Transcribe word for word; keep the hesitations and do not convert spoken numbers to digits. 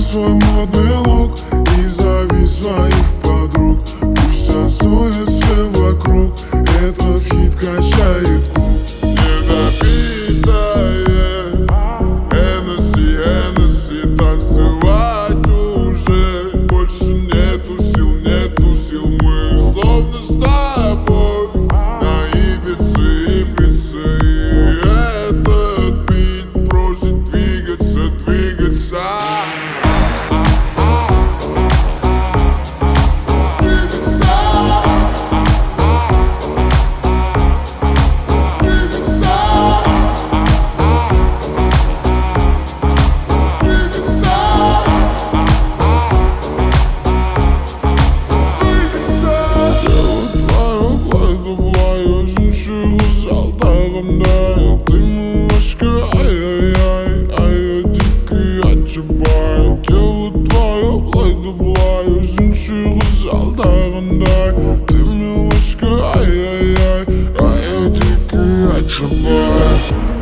свой модный лук и зови своих подруг. Пусть танцуют все вокруг, этот хит качает клуб. Недопитая Hennessy, Hennessy, танцевать уже больше нету сил, нету сил. Мы словно с тобой на Ибице, Ибице. И этот бит просит двигаться, двигаться. Ты малышка, ай-яй-яй, а я дикий Ачабай. Тело твое, блай-да-блай, өзіңше қызғалдағындай. Ты малышка, ай-яй-яй, а я дикий Ачабай.